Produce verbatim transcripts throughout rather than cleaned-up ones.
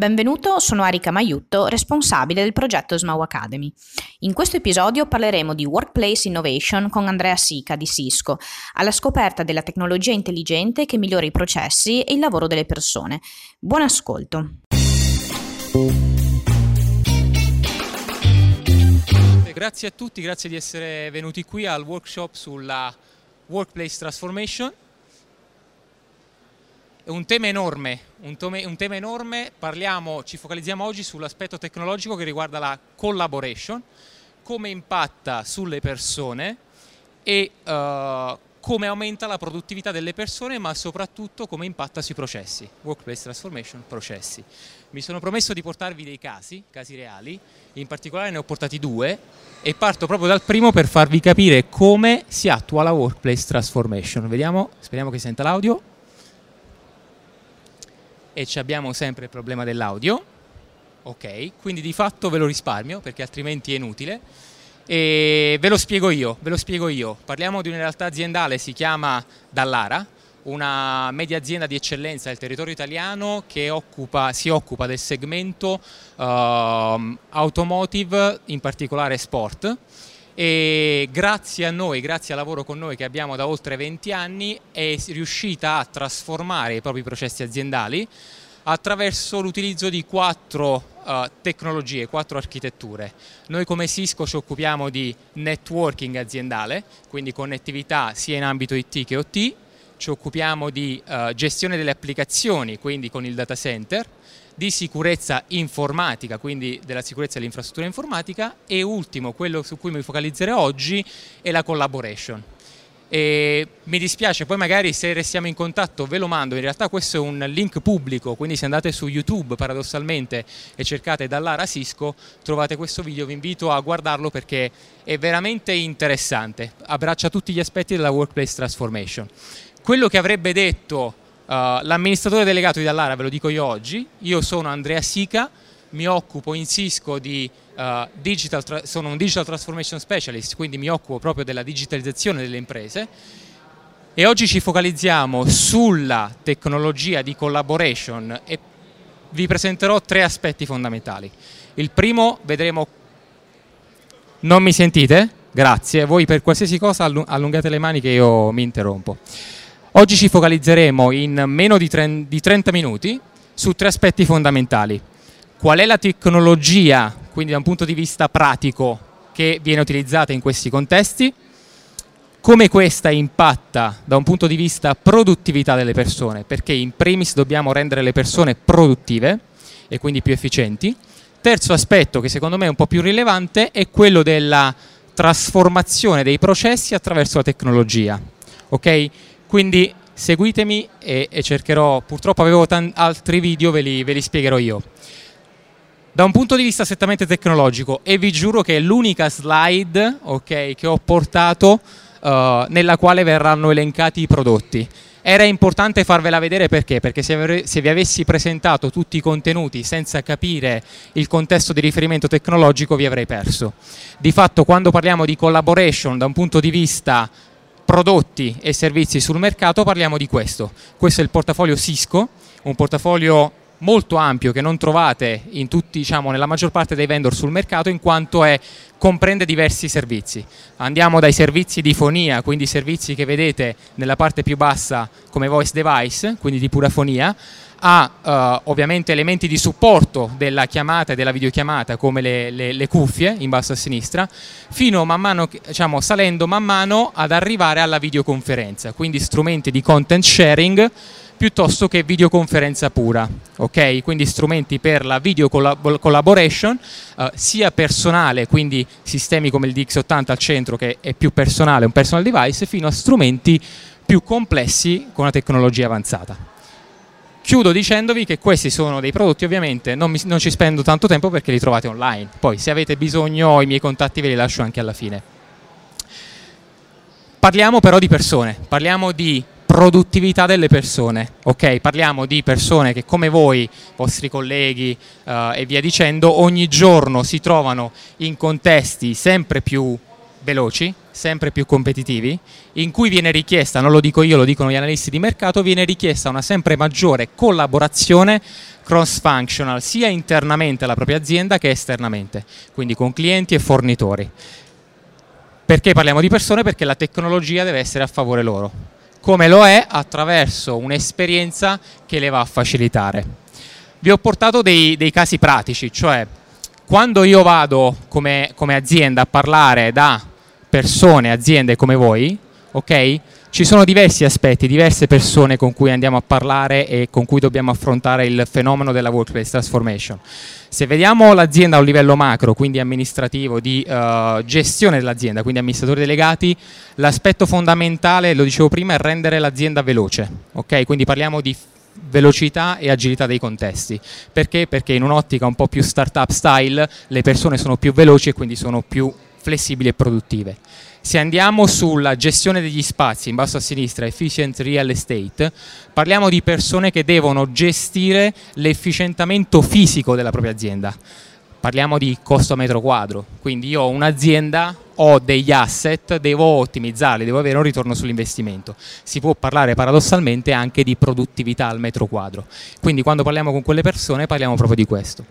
Benvenuto, sono Arika Maiutto, responsabile del progetto Smau Academy. In questo episodio parleremo di Workplace Innovation con Andrea Sica di Cisco, alla scoperta della tecnologia intelligente che migliora i processi e il lavoro delle persone. Buon ascolto. Grazie a tutti, grazie di essere venuti qui al workshop sulla Workplace Transformation. È un tema enorme, un, tome, un tema enorme, parliamo, ci focalizziamo oggi sull'aspetto tecnologico che riguarda la collaboration, come impatta sulle persone e uh, come aumenta la produttività delle persone, ma soprattutto come impatta sui processi. Workplace Transformation, processi. Mi sono promesso di portarvi dei casi, casi reali, in particolare ne ho portati due e parto proprio dal primo per farvi capire come si attua la Workplace Transformation. Vediamo, speriamo che senta l'audio. E ci abbiamo sempre il problema dell'audio, ok, quindi di fatto ve lo risparmio perché altrimenti è inutile e ve lo spiego io, ve lo spiego io. Parliamo di una realtà aziendale, si chiama Dallara, una media azienda di eccellenza del territorio italiano che occupa, si occupa del segmento uh, automotive, in particolare sport. E grazie a noi, grazie al lavoro con noi che abbiamo da oltre venti anni, è riuscita a trasformare i propri processi aziendali attraverso l'utilizzo di quattro uh, tecnologie, quattro architetture. Noi come Cisco ci occupiamo di networking aziendale, quindi connettività sia in ambito I T che O T, ci occupiamo di uh, gestione delle applicazioni, quindi con il data center, di sicurezza informatica, quindi della sicurezza dell'infrastruttura informatica e ultimo, quello su cui mi focalizzerò oggi, è la collaboration. E mi dispiace, poi magari se restiamo in contatto ve lo mando, in realtà questo è un link pubblico, quindi se andate su YouTube paradossalmente e cercate Dallara Cisco trovate questo video, vi invito a guardarlo perché è veramente interessante, abbraccia tutti gli aspetti della Workplace Transformation. Quello che avrebbe detto Uh, l'amministratore delegato di Dallara ve lo dico io oggi, io sono Andrea Sica, mi occupo in Cisco di uh, digital, sono un Digital Transformation Specialist, quindi mi occupo proprio della digitalizzazione delle imprese e oggi ci focalizziamo sulla tecnologia di collaboration e vi presenterò tre aspetti fondamentali. Il primo, vedremo... Non mi sentite? Grazie, voi per qualsiasi cosa allungate le mani che io mi interrompo. Oggi ci focalizzeremo in meno di trenta minuti su tre aspetti fondamentali. Qual è la tecnologia, quindi da un punto di vista pratico, che viene utilizzata in questi contesti, come questa impatta da un punto di vista produttività delle persone, perché in primis dobbiamo rendere le persone produttive e quindi più efficienti. Terzo aspetto, che secondo me è un po' più rilevante, è quello della trasformazione dei processi attraverso la tecnologia. Ok? Quindi seguitemi e, e cercherò, purtroppo avevo altri video, ve li, ve li spiegherò io. Da un punto di vista strettamente tecnologico, e vi giuro che è l'unica slide okay, che ho portato uh, nella quale verranno elencati i prodotti. Era importante farvela vedere perché? Perché se, se vi avessi presentato tutti i contenuti senza capire il contesto di riferimento tecnologico vi avrei perso. Di fatto quando parliamo di collaboration da un punto di vista prodotti e servizi sul mercato parliamo di questo. Questo è il portafolio Cisco, un portafolio molto ampio che non trovate in tutti, diciamo, nella maggior parte dei vendor sul mercato in quanto è, comprende diversi servizi. Andiamo dai servizi di fonia, quindi servizi che vedete nella parte più bassa come voice device, quindi di pura fonia, a uh, ovviamente elementi di supporto della chiamata e della videochiamata come le, le, le cuffie in basso a sinistra, fino man mano, diciamo, salendo man mano ad arrivare alla videoconferenza, quindi strumenti di content sharing piuttosto che videoconferenza pura, ok? Quindi strumenti per la video collab collaboration, uh, sia personale, quindi sistemi come il D X ottanta al centro che è più personale, un personal device, fino a strumenti più complessi con una tecnologia avanzata. Chiudo dicendovi che questi sono dei prodotti, ovviamente non, mi, non ci spendo tanto tempo perché li trovate online, poi se avete bisogno i miei contatti ve li lascio anche alla fine. Parliamo però di persone, parliamo di produttività delle persone, ok? Parliamo di persone che come voi, vostri colleghi uh, e via dicendo, ogni giorno si trovano in contesti sempre più veloci, sempre più competitivi, in cui viene richiesta, non lo dico io, lo dicono gli analisti di mercato, viene richiesta una sempre maggiore collaborazione cross-functional, sia internamente alla propria azienda che esternamente, quindi con clienti e fornitori. Perché parliamo di persone? Perché la tecnologia deve essere a favore loro, come lo è attraverso un'esperienza che le va a facilitare. Vi ho portato dei, dei casi pratici, cioè quando io vado come, come azienda a parlare da persone, aziende come voi, ok? Ci sono diversi aspetti, diverse persone con cui andiamo a parlare e con cui dobbiamo affrontare il fenomeno della workplace transformation. Se vediamo l'azienda a un livello macro, quindi amministrativo, di uh, gestione dell'azienda, quindi amministratori delegati, l'aspetto fondamentale, lo dicevo prima, è rendere l'azienda veloce, ok? Quindi parliamo di velocità e agilità dei contesti. Perché? Perché in un'ottica un po' più startup style le persone sono più veloci e quindi sono più flessibili e produttive. Se andiamo sulla gestione degli spazi, in basso a sinistra, efficient real estate, parliamo di persone che devono gestire l'efficientamento fisico della propria azienda. Parliamo di costo a metro quadro, quindi io ho un'azienda, ho degli asset, devo ottimizzarli, devo avere un ritorno sull'investimento. Si può parlare paradossalmente anche di produttività al metro quadro, quindi quando parliamo con quelle persone parliamo proprio di questo.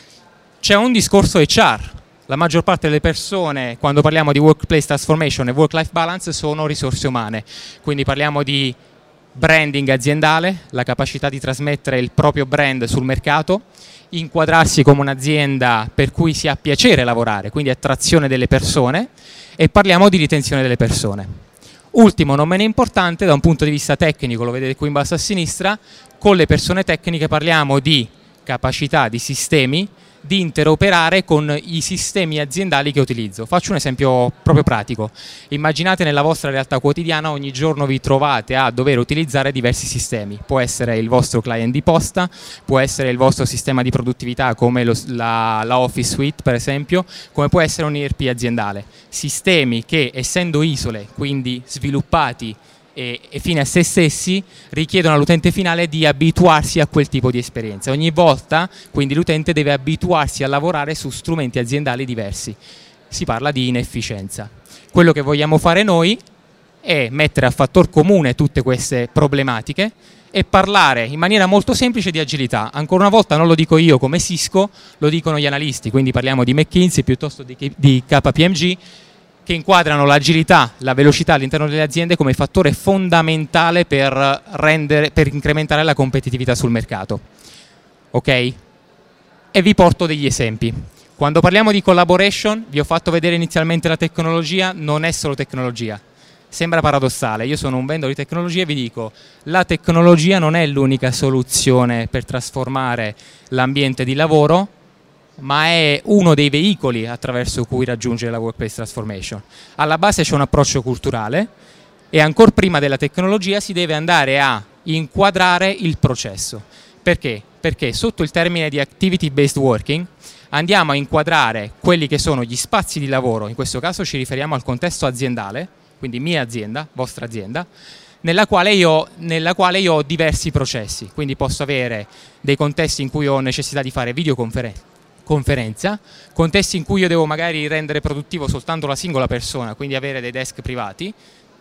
C'è un discorso H R. La maggior parte delle persone, quando parliamo di workplace transformation e work-life balance, sono risorse umane. Quindi parliamo di branding aziendale, la capacità di trasmettere il proprio brand sul mercato, inquadrarsi come un'azienda per cui si ha piacere lavorare, quindi attrazione delle persone, e parliamo di ritenzione delle persone. Ultimo, non meno importante, da un punto di vista tecnico, lo vedete qui in basso a sinistra, con le persone tecniche parliamo di capacità di sistemi, di interoperare con i sistemi aziendali che utilizzo. Faccio un esempio proprio pratico. Immaginate nella vostra realtà quotidiana ogni giorno vi trovate a dover utilizzare diversi sistemi. Può essere il vostro client di posta, può essere il vostro sistema di produttività come lo, la, la Office Suite per esempio, come può essere un E R P aziendale. Sistemi che, essendo isole, quindi sviluppati e, e fine a se stessi, richiedono all'utente finale di abituarsi a quel tipo di esperienza. Ogni volta quindi l'utente deve abituarsi a lavorare su strumenti aziendali diversi. Si parla di inefficienza. Quello che vogliamo fare noi è mettere a fattor comune tutte queste problematiche e parlare in maniera molto semplice di agilità. Ancora una volta non lo dico io come Cisco, lo dicono gli analisti, quindi parliamo di McKinsey piuttosto di, di K P M G, che inquadrano l'agilità, la velocità all'interno delle aziende come fattore fondamentale per, rendere, per incrementare la competitività sul mercato. Ok? E vi porto degli esempi. Quando parliamo di collaboration, vi ho fatto vedere inizialmente la tecnologia, non è solo tecnologia. Sembra paradossale, io sono un vendor di tecnologia e vi dico, la tecnologia non è l'unica soluzione per trasformare l'ambiente di lavoro, ma è uno dei veicoli attraverso cui raggiungere la workplace transformation. Alla base c'è un approccio culturale e ancora prima della tecnologia si deve andare a inquadrare il processo. Perché? Perché sotto il termine di activity based working andiamo a inquadrare quelli che sono gli spazi di lavoro, in questo caso ci riferiamo al contesto aziendale, quindi mia azienda, vostra azienda, nella quale io, nella quale io ho diversi processi, quindi posso avere dei contesti in cui ho necessità di fare videoconferenze, conferenza, contesti in cui io devo magari rendere produttivo soltanto la singola persona, quindi avere dei desk privati,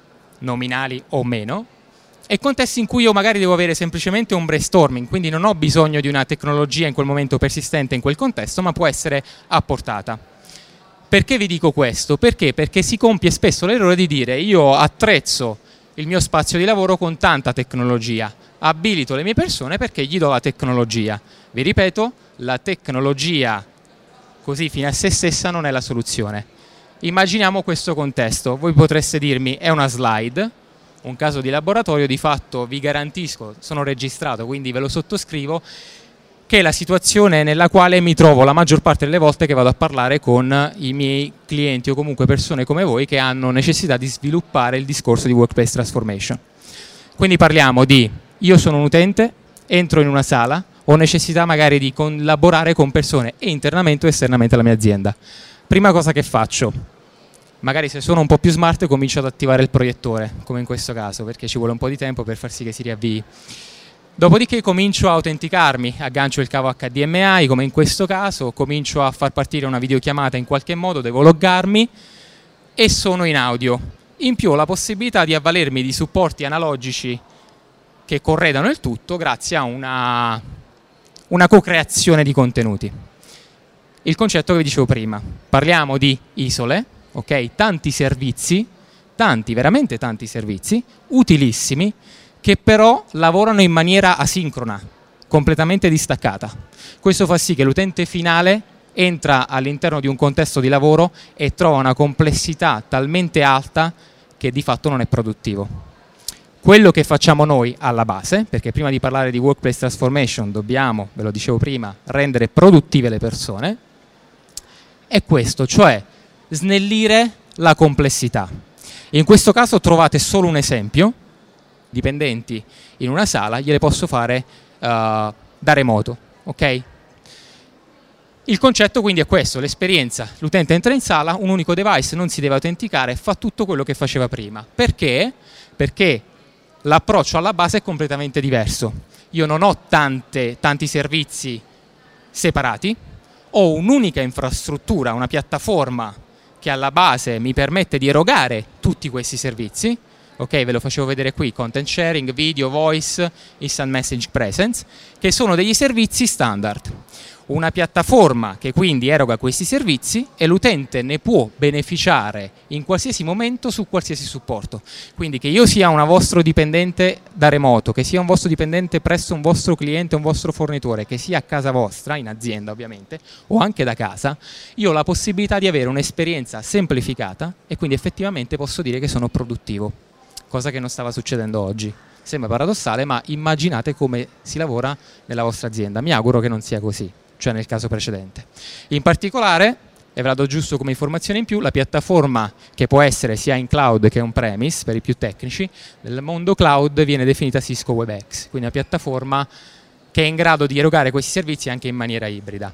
nominali o meno, e contesti in cui io magari devo avere semplicemente un brainstorming, quindi non ho bisogno di una tecnologia in quel momento persistente in quel contesto, ma può essere apportata. Perché vi dico questo? Perché? Perché si compie spesso l'errore di dire io attrezzo il mio spazio di lavoro con tanta tecnologia, abilito le mie persone perché gli do la tecnologia. Vi ripeto, la tecnologia così fine a se stessa non è la soluzione. Immaginiamo questo contesto, voi potreste dirmi è una slide, un caso di laboratorio, di fatto vi garantisco, sono registrato quindi ve lo sottoscrivo, che è la situazione nella quale mi trovo la maggior parte delle volte che vado a parlare con i miei clienti o comunque persone come voi che hanno necessità di sviluppare il discorso di workplace transformation. Quindi parliamo di io sono un utente, entro in una sala, ho necessità magari di collaborare con persone e internamente o esternamente alla mia azienda. Prima cosa che faccio, magari se sono un po' più smart comincio ad attivare il proiettore, come in questo caso, perché ci vuole un po' di tempo per far sì che si riavvii. Dopodiché comincio a autenticarmi, aggancio il cavo H D M I come in questo caso, comincio a far partire una videochiamata in qualche modo, devo loggarmi, e sono in audio. In più ho la possibilità di avvalermi di supporti analogici che corredano il tutto grazie a una, una co-creazione di contenuti. Il concetto che vi dicevo prima, parliamo di isole, ok? Tanti servizi, tanti, veramente tanti servizi, utilissimi, che però lavorano in maniera asincrona, completamente distaccata. Questo fa sì che l'utente finale entra all'interno di un contesto di lavoro e trova una complessità talmente alta che di fatto non è produttivo. Quello che facciamo noi alla base, perché prima di parlare di workplace transformation dobbiamo, ve lo dicevo prima, rendere produttive le persone, è questo, cioè snellire la complessità. In questo caso trovate solo un esempio, dipendenti in una sala, gliele posso fare uh, da remoto, ok? Il concetto quindi è questo, l'esperienza, l'utente entra in sala, un unico device, non si deve autenticare, fa tutto quello che faceva prima. Perché? Perché l'approccio alla base è completamente diverso. Io non ho tante, tanti servizi separati, ho un'unica infrastruttura, una piattaforma che alla base mi permette di erogare tutti questi servizi. Ok, ve lo facevo vedere qui, content sharing, video, voice, instant message presence, che sono degli servizi standard. Una piattaforma che quindi eroga questi servizi e l'utente ne può beneficiare in qualsiasi momento su qualsiasi supporto. Quindi che io sia un vostro dipendente da remoto, che sia un vostro dipendente presso un vostro cliente, un vostro fornitore, che sia a casa vostra, in azienda ovviamente, o anche da casa, io ho la possibilità di avere un'esperienza semplificata e quindi effettivamente posso dire che sono produttivo, cosa che non stava succedendo oggi. Sembra paradossale, ma immaginate come si lavora nella vostra azienda. Mi auguro che non sia così, cioè nel caso precedente. In particolare, e ve la do giusto come informazione in più, la piattaforma che può essere sia in cloud che on-premise, per i più tecnici, nel mondo cloud viene definita Cisco WebEx, quindi una piattaforma che è in grado di erogare questi servizi anche in maniera ibrida.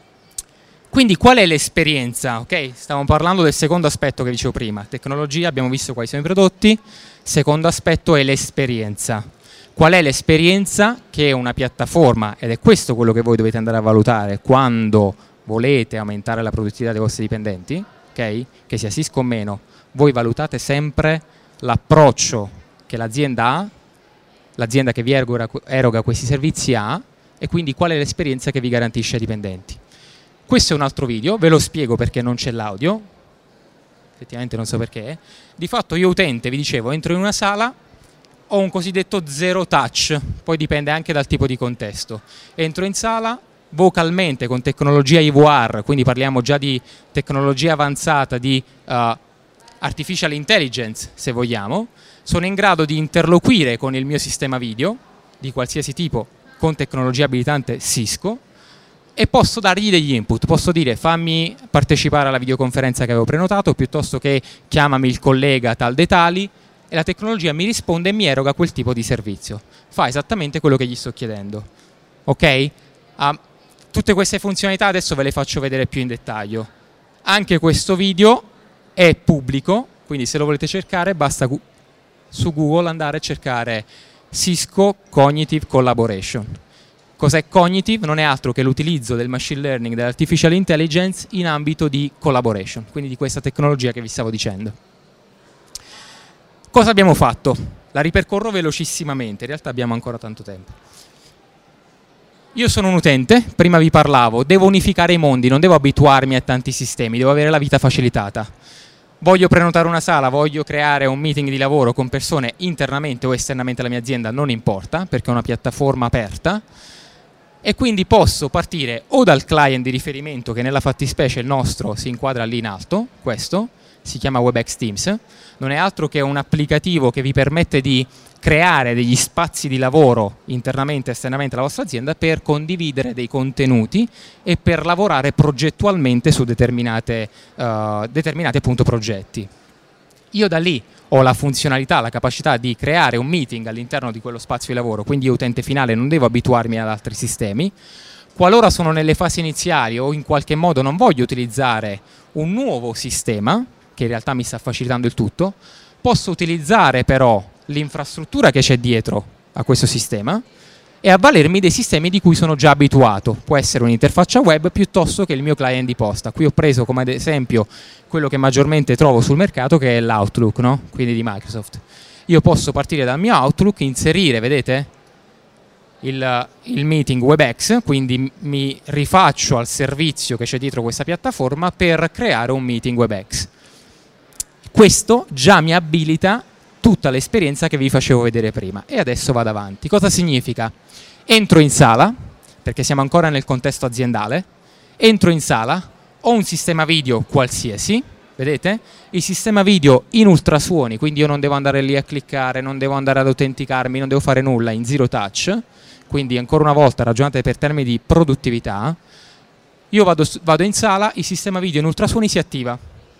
Quindi qual è l'esperienza? Okay? Stavamo parlando del secondo aspetto che dicevo prima, tecnologia, abbiamo visto quali sono i prodotti, secondo aspetto è l'esperienza. Qual è l'esperienza che una piattaforma, ed è questo quello che voi dovete andare a valutare quando volete aumentare la produttività dei vostri dipendenti, okay? Che sia Cisco o meno, voi valutate sempre l'approccio che l'azienda ha, l'azienda che vi eroga, eroga questi servizi ha, e quindi qual è l'esperienza che vi garantisce ai dipendenti. Questo è un altro video, ve lo spiego perché non c'è l'audio, effettivamente non so perché. Di fatto io utente, vi dicevo, entro in una sala, ho un cosiddetto zero touch, poi dipende anche dal tipo di contesto. Entro in sala, vocalmente con tecnologia I V R, quindi parliamo già di tecnologia avanzata, di uh, artificial intelligence se vogliamo, sono in grado di interloquire con il mio sistema video, di qualsiasi tipo, con tecnologia abilitante Cisco, e posso dargli degli input, posso dire fammi partecipare alla videoconferenza che avevo prenotato, piuttosto che chiamami il collega tal dei tali, e la tecnologia mi risponde e mi eroga quel tipo di servizio. Fa esattamente quello che gli sto chiedendo. Ok? Uh, tutte queste funzionalità adesso ve le faccio vedere più in dettaglio. Anche questo video è pubblico, quindi se lo volete cercare basta gu- su Google andare a cercare Cisco Cognitive Collaboration. Cos'è Cognitive? Non è altro che l'utilizzo del machine learning, dell'artificial intelligence in ambito di collaboration, quindi di questa tecnologia che vi stavo dicendo. Cosa abbiamo fatto? La ripercorro velocissimamente, in realtà abbiamo ancora tanto tempo. Io sono un utente, prima vi parlavo, devo unificare i mondi, non devo abituarmi a tanti sistemi, devo avere la vita facilitata. Voglio prenotare una sala, voglio creare un meeting di lavoro con persone internamente o esternamente alla mia azienda, non importa, perché è una piattaforma aperta. E quindi posso partire o dal client di riferimento, che nella fattispecie il nostro si inquadra lì in alto, questo, si chiama WebEx Teams, non è altro che un applicativo che vi permette di creare degli spazi di lavoro internamente e esternamente alla vostra azienda per condividere dei contenuti e per lavorare progettualmente su determinate, uh, determinati appunto progetti. Io da lì ho la funzionalità, la capacità di creare un meeting all'interno di quello spazio di lavoro, quindi io utente finale non devo abituarmi ad altri sistemi. Qualora sono nelle fasi iniziali o in qualche modo non voglio utilizzare un nuovo sistema, che in realtà mi sta facilitando il tutto, posso utilizzare però l'infrastruttura che c'è dietro a questo sistema e avvalermi dei sistemi di cui sono già abituato. Può essere un'interfaccia web piuttosto che il mio client di posta. Qui ho preso come ad esempio quello che maggiormente trovo sul mercato, che è l'Outlook, no? Quindi di Microsoft. Io posso partire dal mio Outlook, inserire, vedete, il, il meeting WebEx, quindi mi rifaccio al servizio che c'è dietro questa piattaforma per creare un meeting WebEx. Questo già mi abilita tutta l'esperienza che vi facevo vedere prima e adesso vado avanti. Cosa significa? Entro in sala, perché siamo ancora nel contesto aziendale, entro in sala, ho un sistema video qualsiasi, vedete? Il sistema video in ultrasuoni, quindi io non devo andare lì a cliccare, non devo andare ad autenticarmi, non devo fare nulla, in zero touch, quindi ancora una volta ragionate per termini di produttività. Io vado, vado in sala, il sistema video in ultrasuoni si attiva.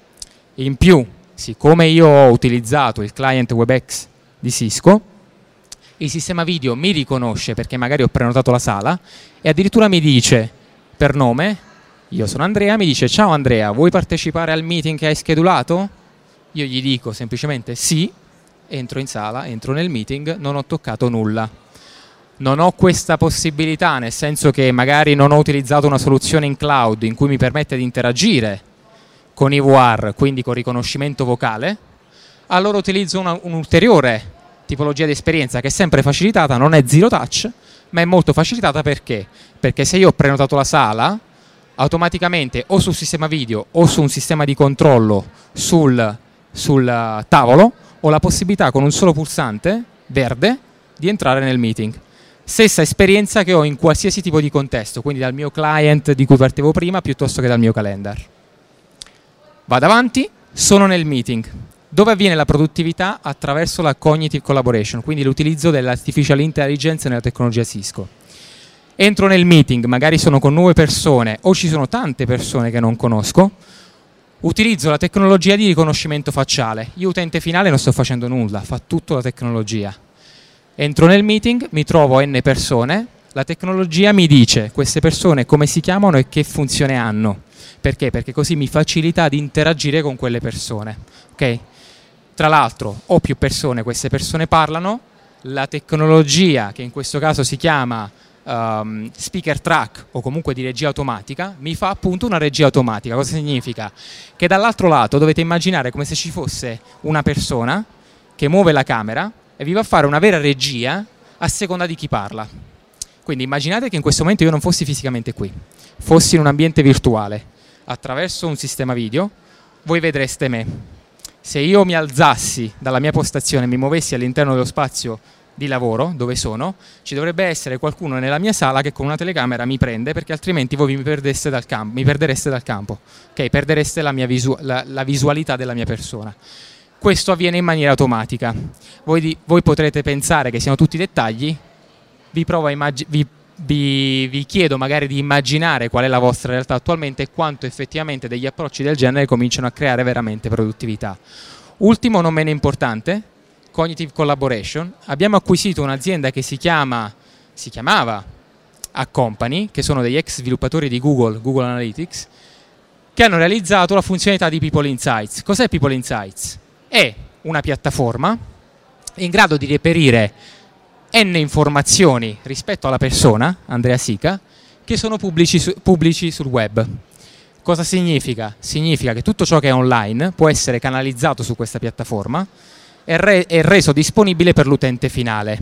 In più, siccome io ho utilizzato il client WebEx di Cisco, il sistema video mi riconosce perché magari ho prenotato la sala e addirittura mi dice per nome, io sono Andrea, mi dice ciao Andrea, vuoi partecipare al meeting che hai schedulato? Io gli dico semplicemente sì, entro in sala, entro nel meeting, non ho toccato nulla. Non ho questa possibilità, nel senso che magari non ho utilizzato una soluzione in cloud in cui mi permette di interagire con I V R, quindi con riconoscimento vocale, allora utilizzo una, un'ulteriore tipologia di esperienza che è sempre facilitata, non è zero touch, ma è molto facilitata perché? Perché se io ho prenotato la sala, automaticamente o sul sistema video o su un sistema di controllo sul, sul tavolo ho la possibilità con un solo pulsante verde di entrare nel meeting. Stessa esperienza che ho in qualsiasi tipo di contesto, quindi dal mio client di cui partivo prima piuttosto che dal mio calendar. Vado avanti, sono nel meeting, dove avviene la produttività attraverso la cognitive collaboration, quindi l'utilizzo dell'artificial intelligence nella tecnologia Cisco. Entro nel meeting, magari sono con nuove persone o ci sono tante persone che non conosco, utilizzo la tecnologia di riconoscimento facciale. Io utente finale non sto facendo nulla, fa tutto la tecnologia. Entro nel meeting, mi trovo n persone, la tecnologia mi dice queste persone come si chiamano e che funzione hanno. Perché? Perché così mi facilita ad interagire con quelle persone. Okay? Tra l'altro ho più persone, queste persone parlano, la tecnologia che in questo caso si chiama um, speaker track o comunque di regia automatica mi fa appunto una regia automatica. Cosa significa? Che dall'altro lato dovete immaginare come se ci fosse una persona che muove la camera e vi va a fare una vera regia a seconda di chi parla. Quindi immaginate che in questo momento io non fossi fisicamente qui, fossi in un ambiente virtuale. Attraverso un sistema video voi vedreste me. Se io mi alzassi dalla mia postazione e mi muovessi all'interno dello spazio di lavoro dove sono, ci dovrebbe essere qualcuno nella mia sala che con una telecamera mi prende, perché altrimenti voi mi perdeste dal campo, mi perdereste dal campo, ok? Perdereste la, mia visu- la, la visualità della mia persona. Questo avviene in maniera automatica. Voi, di, voi potrete pensare che siano tutti dettagli, vi provo a immagin- vi Vi, vi chiedo magari di immaginare qual è la vostra realtà attualmente e quanto effettivamente degli approcci del genere cominciano a creare veramente produttività. Ultimo, non meno importante, cognitive collaboration. Abbiamo acquisito un'azienda che si chiama, si chiamava Accompany, che sono degli ex sviluppatori di Google, Google Analytics, che hanno realizzato la funzionalità di People Insights. Cos'è People Insights? È una piattaforma in grado di reperire N informazioni rispetto alla persona, Andrea Sica, che sono pubblici, su, pubblici sul web. Cosa significa? Significa che tutto ciò che è online può essere canalizzato su questa piattaforma e re, è reso disponibile per l'utente finale.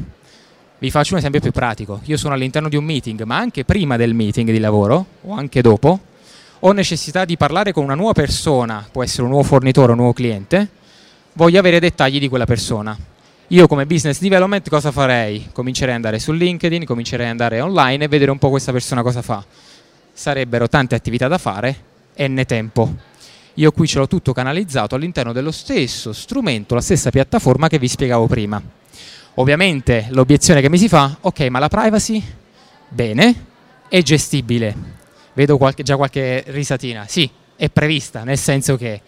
Vi faccio un esempio più pratico. Io sono all'interno di un meeting, ma anche prima del meeting di lavoro, o anche dopo, ho necessità di parlare con una nuova persona, può essere un nuovo fornitore o un nuovo cliente, voglio avere dettagli di quella persona. Io come business development cosa farei? Comincerei ad andare su LinkedIn, comincerei ad andare online e vedere un po' questa persona cosa fa. Sarebbero tante attività da fare, n tempo. Io qui ce l'ho tutto canalizzato all'interno dello stesso strumento, la stessa piattaforma che vi spiegavo prima. Ovviamente l'obiezione che mi si fa, ok, ma la privacy? Bene, è gestibile. Vedo qualche, già qualche risatina. Sì, è prevista, nel senso che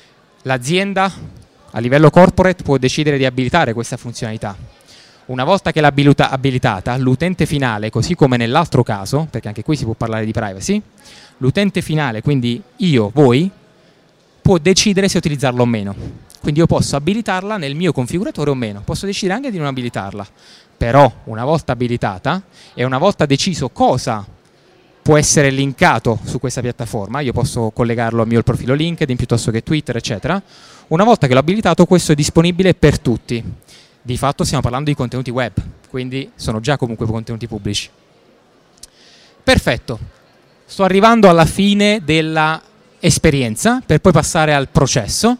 l'azienda a livello corporate può decidere di abilitare questa funzionalità. Una volta che l'ha abilitata, l'utente finale, così come nell'altro caso, perché anche qui si può parlare di privacy, l'utente finale, quindi io, voi, può decidere se utilizzarlo o meno. quindi io posso abilitarla nel mio configuratore o meno, posso decidere anche di non abilitarla, però una volta abilitata e una volta deciso cosa può essere linkato su questa piattaforma, io posso collegarlo al mio profilo LinkedIn piuttosto che Twitter, eccetera. Una volta che l'ho abilitato, questo è disponibile per tutti. Di fatto stiamo parlando di contenuti web, quindi sono già comunque contenuti pubblici. Perfetto, sto arrivando alla fine della esperienza per poi passare al processo.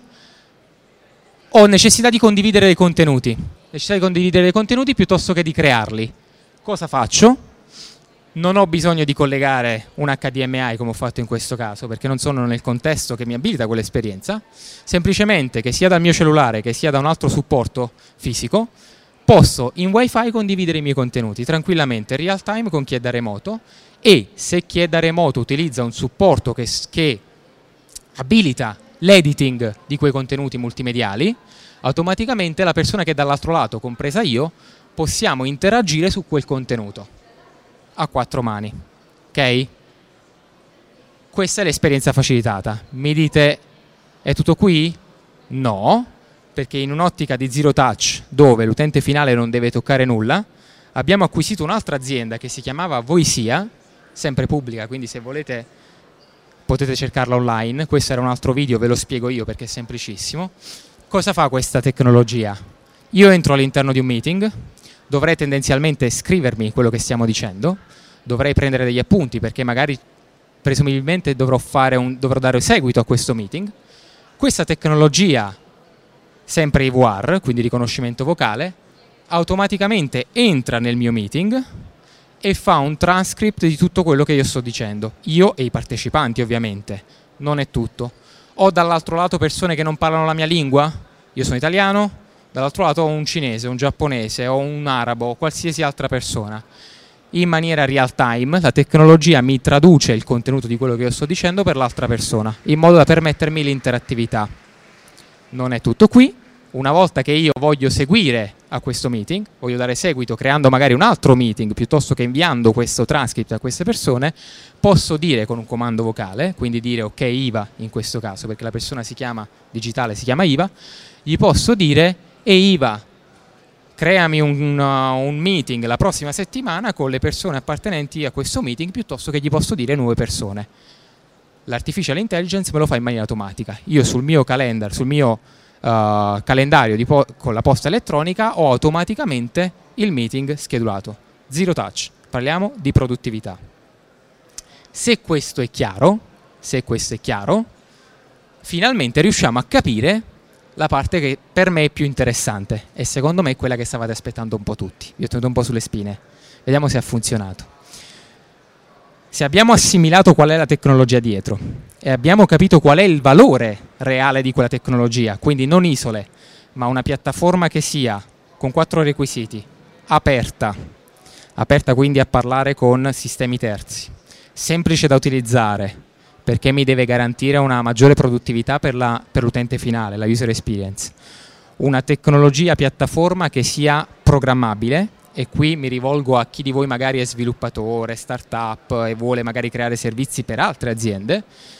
Ho necessità di condividere dei contenuti, necessità di condividere dei contenuti piuttosto che di crearli. Cosa faccio? Non ho bisogno di collegare un H D M I come ho fatto in questo caso, perché non sono nel contesto che mi abilita quell'esperienza, semplicemente che sia dal mio cellulare che sia da un altro supporto fisico, posso in wifi condividere i miei contenuti tranquillamente, real time con chi è da remoto, e se chi è da remoto utilizza un supporto che, che abilita l'editing di quei contenuti multimediali, automaticamente la persona che è dall'altro lato, compresa io, possiamo interagire su quel contenuto a quattro mani, ok? Questa è l'esperienza facilitata. Mi dite, è tutto qui? No, perché in un'ottica di zero touch, dove l'utente finale non deve toccare nulla, abbiamo acquisito un'altra azienda che si chiamava Voisia, sempre pubblica, quindi se volete potete cercarla online. Questo era un altro video, ve lo spiego io perché è semplicissimo. Cosa fa questa tecnologia? Io entro all'interno di un meeting, dovrei tendenzialmente scrivermi quello che stiamo dicendo, dovrei prendere degli appunti perché magari presumibilmente dovrò, fare un, dovrò dare seguito a questo meeting. Questa tecnologia, sempre I V R, quindi riconoscimento vocale, automaticamente entra nel mio meeting e fa un transcript di tutto quello che io sto dicendo, io e i partecipanti ovviamente, non è tutto. Ho dall'altro lato persone che non parlano la mia lingua, io sono italiano, dall'altro lato ho un cinese, un giapponese, o un arabo, o qualsiasi altra persona. In maniera real time la tecnologia mi traduce il contenuto di quello che io sto dicendo per l'altra persona, in modo da permettermi l'interattività. Non è tutto qui. Una volta che io voglio seguire a questo meeting, voglio dare seguito creando magari un altro meeting piuttosto che inviando questo transcript a queste persone, posso dire con un comando vocale, quindi dire ok Iva in questo caso, perché la persona si chiama digitale, si chiama Iva, gli posso dire e Iva, creami un, uh, un meeting la prossima settimana con le persone appartenenti a questo meeting, piuttosto che gli posso dire nuove persone. L'artificial intelligence me lo fa in maniera automatica. Io sul mio calendar, sul mio uh, calendario di po- con la posta elettronica ho automaticamente il meeting schedulato. Zero touch, parliamo di produttività. Se questo è chiaro, se questo è chiaro, finalmente riusciamo a capire la parte che per me è più interessante e secondo me è quella che stavate aspettando un po' tutti. Vi ho tenuto un po' sulle spine. Vediamo se ha funzionato. Se abbiamo assimilato qual è la tecnologia dietro e abbiamo capito qual è il valore reale di quella tecnologia, quindi non isole, ma una piattaforma che sia con quattro requisiti, aperta, aperta quindi a parlare con sistemi terzi, semplice da utilizzare, perché mi deve garantire una maggiore produttività per, la, per l'utente finale, la user experience. Una tecnologia piattaforma che sia programmabile, e qui mi rivolgo a chi di voi magari è sviluppatore, startup e vuole magari creare servizi per altre aziende.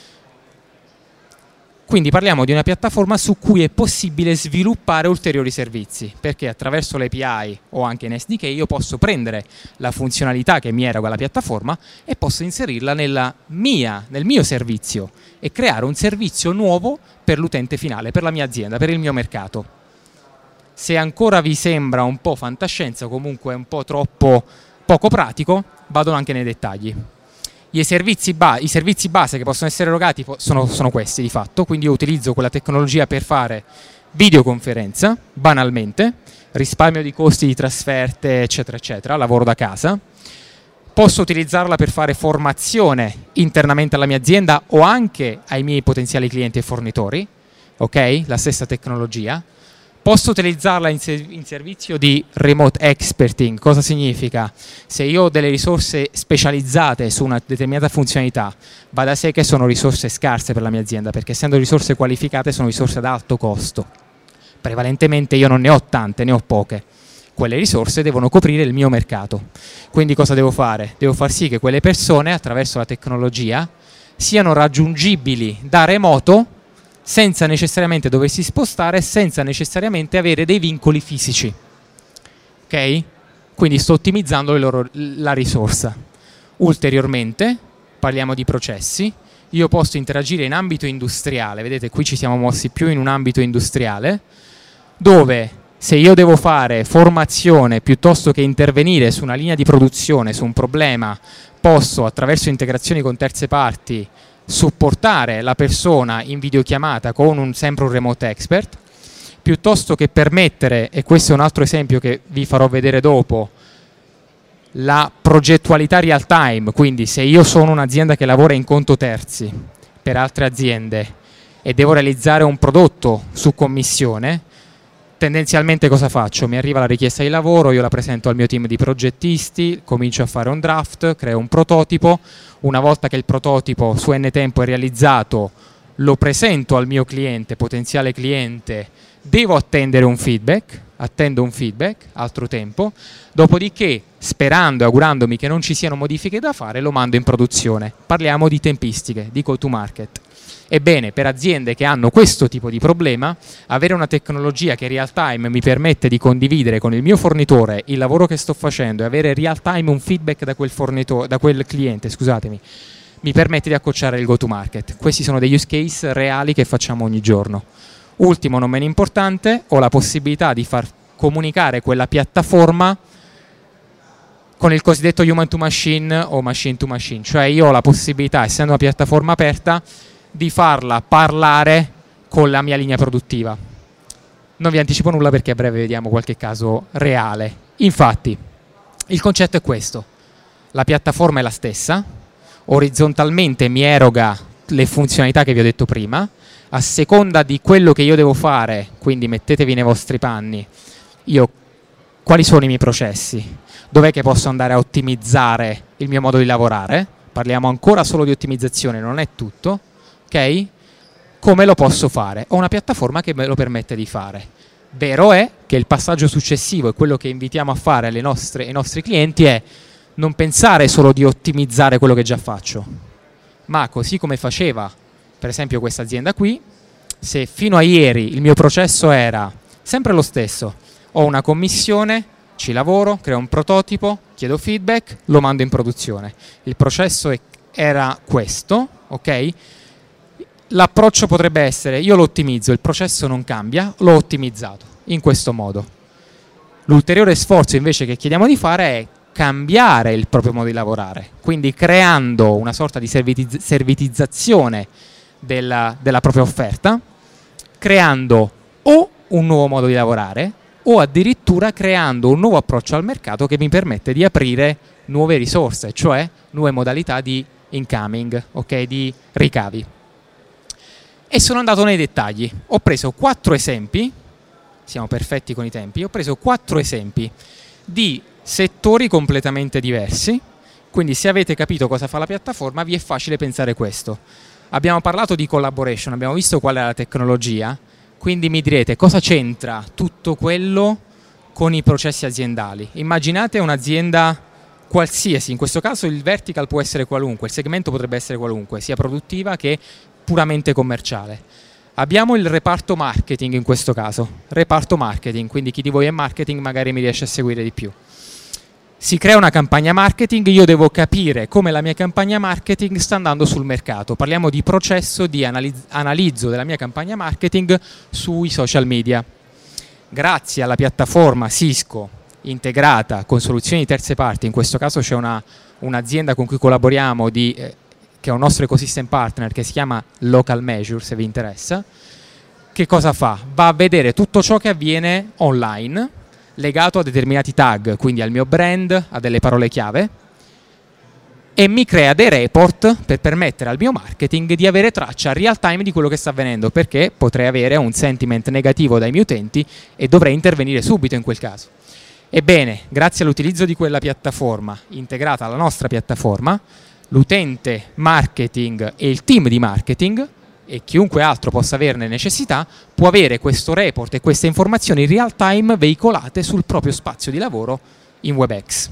Quindi parliamo di una piattaforma su cui è possibile sviluppare ulteriori servizi, perché attraverso l'A P I o anche in S D K io posso prendere la funzionalità che mi era quella piattaforma e posso inserirla nella mia, nel mio servizio e creare un servizio nuovo per l'utente finale, per la mia azienda, per il mio mercato. Se ancora vi sembra un po' fantascienza o comunque un po' troppo poco pratico, vado anche nei dettagli. I servizi, ba- I servizi base che possono essere erogati sono, sono questi di fatto, quindi io utilizzo quella tecnologia per fare videoconferenza, banalmente, risparmio di costi di trasferte, eccetera, eccetera, lavoro da casa. Posso utilizzarla per fare formazione internamente alla mia azienda o anche ai miei potenziali clienti e fornitori, ok? La stessa tecnologia. Posso utilizzarla in, ser- in servizio di remote experting. Cosa significa? Se io ho delle risorse specializzate su una determinata funzionalità, va da sé che sono risorse scarse per la mia azienda, perché essendo risorse qualificate sono risorse ad alto costo. Prevalentemente io non ne ho tante, ne ho poche. Quelle risorse devono coprire il mio mercato. Quindi cosa devo fare? Devo far sì che quelle persone, attraverso la tecnologia, siano raggiungibili da remoto senza necessariamente doversi spostare, senza necessariamente avere dei vincoli fisici. Ok? Quindi sto ottimizzando le loro, la risorsa. Ulteriormente, parliamo di processi. Io posso interagire in ambito industriale, vedete qui ci siamo mossi più in un ambito industriale, dove se io devo fare formazione piuttosto che intervenire su una linea di produzione, su un problema, posso attraverso integrazioni con terze parti supportare la persona in videochiamata con un, sempre un remote expert, piuttosto che permettere, e questo è un altro esempio che vi farò vedere dopo, la progettualità real time, quindi se io sono un'azienda che lavora in conto terzi per altre aziende e devo realizzare un prodotto su commissione, tendenzialmente cosa faccio? Mi arriva la richiesta di lavoro, io la presento al mio team di progettisti, comincio a fare un draft, creo un prototipo, una volta che il prototipo su N tempo è realizzato lo presento al mio cliente, potenziale cliente, devo attendere un feedback, attendo un feedback, altro tempo, dopodiché sperando e augurandomi che non ci siano modifiche da fare lo mando in produzione. Parliamo di tempistiche, di go to market. Ebbene, per aziende che hanno questo tipo di problema, avere una tecnologia che real time mi permette di condividere con il mio fornitore il lavoro che sto facendo e avere real time un feedback da quel, fornitore, da quel cliente, scusatemi, mi permette di accorciare il go to market. Questi sono degli use case reali che facciamo ogni giorno. Ultimo, non meno importante, ho la possibilità di far comunicare quella piattaforma con il cosiddetto human to machine o machine to machine, cioè io ho la possibilità, essendo una piattaforma aperta, di farla parlare con la mia linea produttiva. Non vi anticipo nulla perché a breve vediamo qualche caso reale. Infatti, il concetto è questo: la piattaforma è la stessa, orizzontalmente mi eroga le funzionalità che vi ho detto prima, a seconda di quello che io devo fare, quindi mettetevi nei vostri panni, io quali sono i miei processi, dov'è che posso andare a ottimizzare il mio modo di lavorare, parliamo ancora solo di ottimizzazione, non è tutto, ok? Come lo posso fare? Ho una piattaforma che me lo permette di fare. Vero è che il passaggio successivo e quello che invitiamo a fare alle nostre, ai nostri clienti è non pensare solo di ottimizzare quello che già faccio, ma così come faceva per esempio questa azienda qui, se fino a ieri il mio processo era sempre lo stesso, ho una commissione, ci lavoro, creo un prototipo, chiedo feedback, lo mando in produzione. Il processo è, era questo, ok? L'approccio potrebbe essere, io lo ottimizzo, il processo non cambia, l'ho ottimizzato in questo modo. L'ulteriore sforzo invece che chiediamo di fare è cambiare il proprio modo di lavorare, quindi creando una sorta di servitiz- servitizzazione della, della propria offerta, creando o un nuovo modo di lavorare o addirittura creando un nuovo approccio al mercato che mi permette di aprire nuove risorse, cioè nuove modalità di incoming, ok, di ricavi. E sono andato nei dettagli, ho preso quattro esempi, siamo perfetti con i tempi, ho preso quattro esempi di settori completamente diversi, quindi se avete capito cosa fa la piattaforma vi è facile pensare questo. Abbiamo parlato di collaboration, abbiamo visto qual è la tecnologia, quindi mi direte cosa c'entra tutto quello con i processi aziendali. Immaginate un'azienda qualsiasi, in questo caso il vertical può essere qualunque, il segmento potrebbe essere qualunque, sia produttiva che puramente commerciale. Abbiamo il reparto marketing in questo caso, reparto marketing, quindi chi di voi è marketing magari mi riesce a seguire di più. Si crea una campagna marketing, io devo capire come la mia campagna marketing sta andando sul mercato. Parliamo di processo di analiz- analizzo della mia campagna marketing sui social media. Grazie alla piattaforma Cisco integrata con soluzioni di terze parti, in questo caso c'è una, un'azienda con cui collaboriamo di, eh, che è un nostro ecosystem partner che si chiama Local Measure, se vi interessa. Che cosa fa? Va a vedere tutto ciò che avviene online legato a determinati tag, quindi al mio brand, a delle parole chiave, e mi crea dei report per permettere al mio marketing di avere traccia real time di quello che sta avvenendo, perché potrei avere un sentiment negativo dai miei utenti e dovrei intervenire subito in quel caso. Ebbene, grazie all'utilizzo di quella piattaforma integrata alla nostra piattaforma, l'utente marketing e il team di marketing e chiunque altro possa averne necessità può avere questo report e queste informazioni in real time veicolate sul proprio spazio di lavoro in WebEx.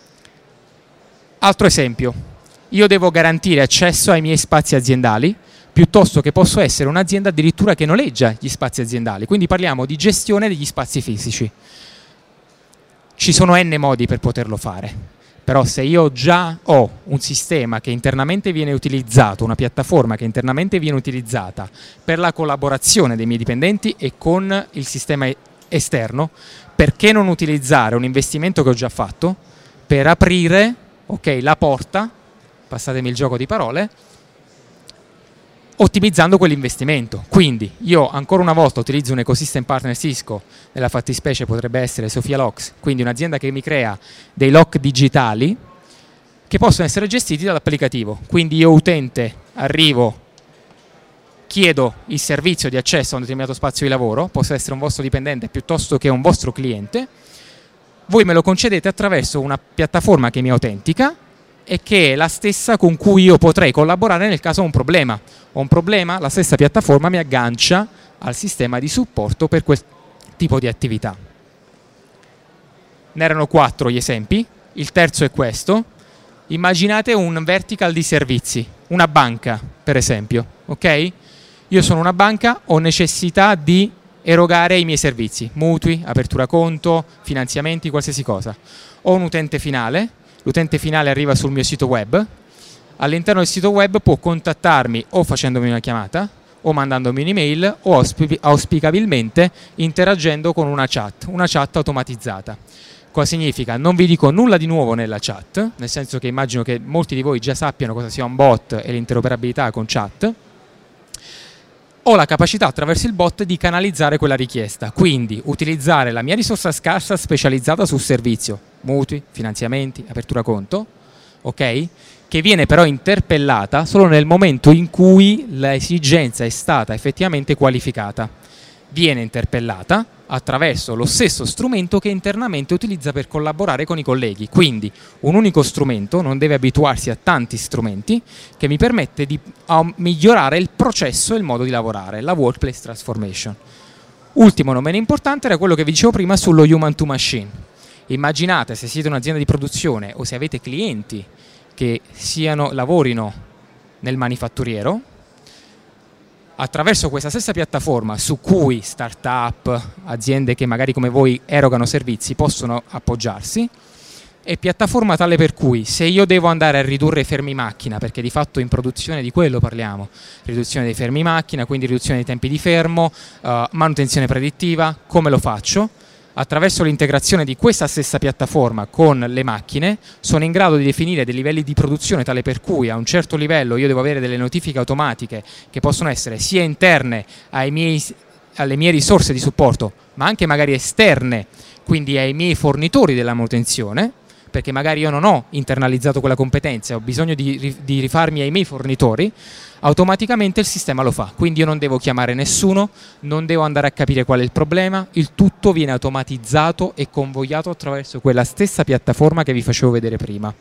Altro esempio, io devo garantire accesso ai miei spazi aziendali, piuttosto che posso essere un'azienda addirittura che noleggia gli spazi aziendali, quindi parliamo di gestione degli spazi fisici. Ci sono n modi per poterlo fare, però se io già ho un sistema che internamente viene utilizzato, una piattaforma che internamente viene utilizzata per la collaborazione dei miei dipendenti e con il sistema esterno, perché non utilizzare un investimento che ho già fatto per aprire, ok, la porta, passatemi il gioco di parole, ottimizzando quell'investimento. Quindi io ancora una volta utilizzo un ecosystem partner Cisco, nella fattispecie potrebbe essere Sofia Locks, quindi un'azienda che mi crea dei lock digitali che possono essere gestiti dall'applicativo. Quindi io utente arrivo, chiedo il servizio di accesso a un determinato spazio di lavoro, possa essere un vostro dipendente piuttosto che un vostro cliente, voi me lo concedete attraverso una piattaforma che mi autentica e che è la stessa con cui io potrei collaborare nel caso ho un problema. Ho un problema, la stessa piattaforma mi aggancia al sistema di supporto per quel tipo di attività. Ne erano quattro gli esempi, il terzo è questo. Immaginate un vertical di servizi, una banca per esempio, ok? Io sono una banca, ho necessità di erogare i miei servizi, mutui, apertura conto, finanziamenti, qualsiasi cosa. Ho un utente finale, l'utente finale arriva sul mio sito web, all'interno del sito web può contattarmi o facendomi una chiamata o mandandomi un'email o auspicabilmente interagendo con una chat, una chat automatizzata. Cosa significa? Non vi dico nulla di nuovo nella chat, nel senso che immagino che molti di voi già sappiano cosa sia un bot e l'interoperabilità con chat. Ho la capacità attraverso il bot di canalizzare quella richiesta, quindi utilizzare la mia risorsa scarsa specializzata sul servizio, mutui, finanziamenti, apertura conto, ok? Che viene però interpellata solo nel momento in cui l'esigenza è stata effettivamente qualificata. Viene interpellata attraverso lo stesso strumento che internamente utilizza per collaborare con i colleghi. Quindi un unico strumento non deve abituarsi a tanti strumenti, che mi permette di migliorare il processo e il modo di lavorare, la workplace transformation. Ultimo, non meno importante, era quello che vi dicevo prima sullo human to machine. Immaginate se siete un'azienda di produzione o se avete clienti che siano, lavorino nel manifatturiero, attraverso questa stessa piattaforma su cui start-up, aziende che magari come voi erogano servizi possono appoggiarsi, è piattaforma tale per cui se io devo andare a ridurre i fermi macchina, perché di fatto in produzione di quello parliamo, riduzione dei fermi macchina, quindi riduzione dei tempi di fermo, uh, manutenzione predittiva, come lo faccio? Attraverso l'integrazione di questa stessa piattaforma con le macchine sono in grado di definire dei livelli di produzione tale per cui a un certo livello io devo avere delle notifiche automatiche che possono essere sia interne ai miei, alle mie risorse di supporto, ma anche magari esterne, quindi ai miei fornitori della manutenzione, perché magari io non ho internalizzato quella competenza, ho bisogno di, di rifarmi ai miei fornitori, automaticamente il sistema lo fa, quindi io non devo chiamare nessuno, non devo andare a capire qual è il problema, il tutto viene automatizzato e convogliato attraverso quella stessa piattaforma che vi facevo vedere prima.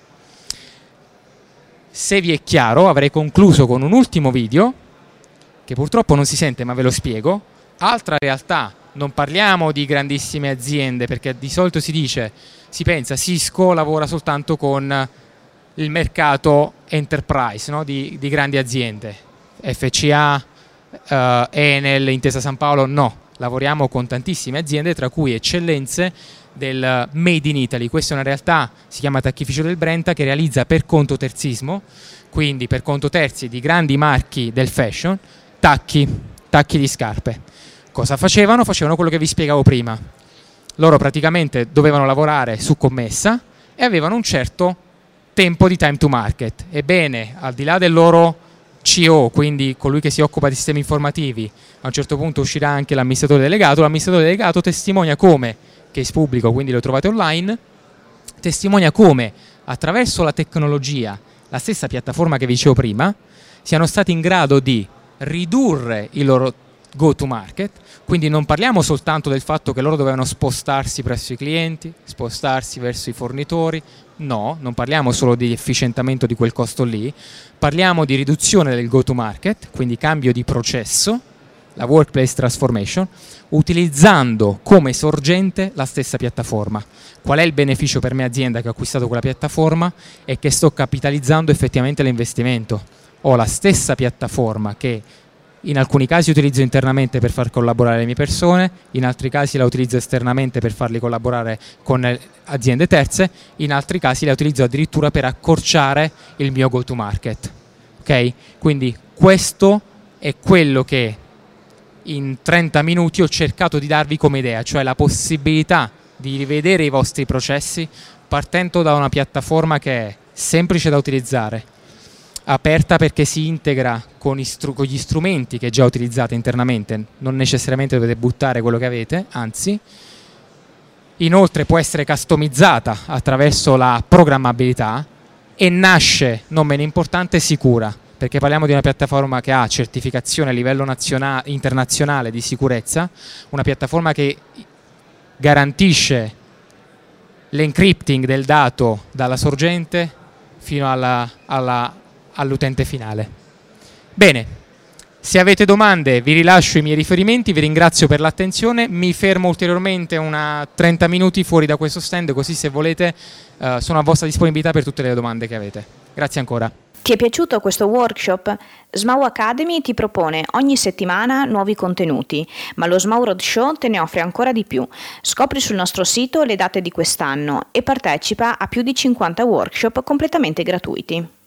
Se vi è chiaro, avrei concluso con un ultimo video, che purtroppo non si sente ma ve lo spiego. Altra realtà, non parliamo di grandissime aziende, perché di solito si dice, si pensa Cisco lavora soltanto con il mercato enterprise, no? di, di grandi aziende, F C A, uh, Enel, Intesa San Paolo, no, lavoriamo con tantissime aziende, tra cui eccellenze del Made in Italy. Questa è una realtà, si chiama Tacchificio del Brenta, che realizza per conto terzismo, quindi per conto terzi di grandi marchi del fashion, tacchi, tacchi di scarpe. Cosa facevano? Facevano quello che vi spiegavo prima. Loro praticamente dovevano lavorare su commessa e avevano un certo tempo di time to market. Ebbene, al di là del loro C O, quindi colui che si occupa di sistemi informativi, a un certo punto uscirà anche l'amministratore delegato. L'amministratore delegato testimonia come, case pubblico, quindi lo trovate online, testimonia come attraverso la tecnologia, la stessa piattaforma che vi dicevo prima, siano stati in grado di ridurre il loro go to market, quindi non parliamo soltanto del fatto che loro dovevano spostarsi presso i clienti, spostarsi verso i fornitori, no, non parliamo solo di efficientamento di quel costo lì, parliamo di riduzione del go to market, quindi cambio di processo, la workplace transformation, utilizzando come sorgente la stessa piattaforma. Qual è il beneficio per me azienda che ho acquistato quella piattaforma? È che sto capitalizzando effettivamente l'investimento. ho la stessa piattaforma che in alcuni casi utilizzo internamente per far collaborare le mie persone, in altri casi la utilizzo esternamente per farli collaborare con aziende terze, in altri casi la utilizzo addirittura per accorciare il mio go to market. Ok? Quindi questo è quello che in trenta minuti ho cercato di darvi come idea, cioè la possibilità di rivedere i vostri processi partendo da una piattaforma che è semplice da utilizzare, aperta perché si integra con, istru- con gli strumenti che già utilizzate internamente, non necessariamente dovete buttare quello che avete, anzi, inoltre può essere customizzata attraverso la programmabilità e nasce, non meno importante, sicura, perché parliamo di una piattaforma che ha certificazione a livello nazionale, internazionale di sicurezza, una piattaforma che garantisce l'encrypting del dato dalla sorgente fino alla, alla all'utente finale. Bene, se avete domande vi rilascio i miei riferimenti, vi ringrazio per l'attenzione, mi fermo ulteriormente una trenta minuti fuori da questo stand, così se volete uh, sono a vostra disponibilità per tutte le domande che avete. Grazie ancora. Ti è piaciuto questo workshop? S M A U Academy ti propone ogni settimana nuovi contenuti, ma lo S M A U Roadshow te ne offre ancora di più. Scopri sul nostro sito le date di quest'anno e partecipa a più di cinquanta workshop completamente gratuiti.